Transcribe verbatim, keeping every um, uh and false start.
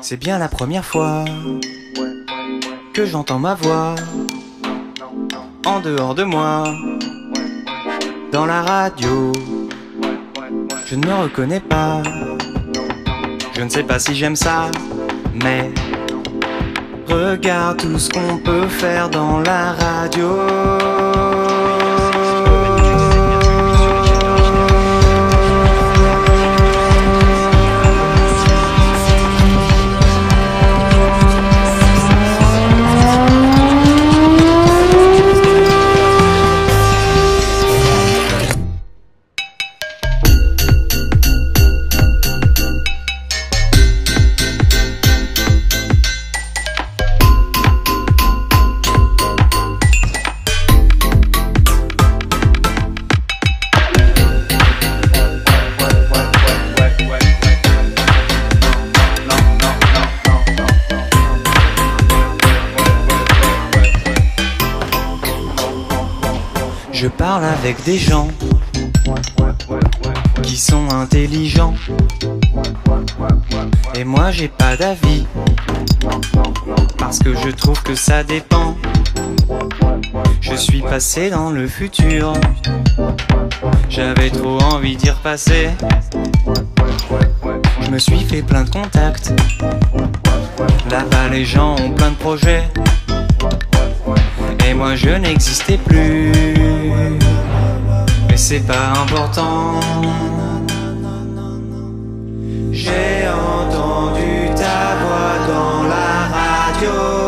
C'est bien la première fois que j'entends ma voix en dehors de moi, dans la radio. Je ne me reconnais pas, je ne sais pas si j'aime ça, mais regarde tout ce qu'on peut faire dans la radio. Je parle avec des gens qui sont intelligents, et moi j'ai pas d'avis, parce que je trouve que ça dépend. Je suis passé dans le futur, j'avais trop envie d'y repasser. Je me suis fait plein de contacts, là-bas les gens ont plein de projets, et moi je n'existais plus. Mais c'est pas important. J'ai entendu ta voix dans la radio.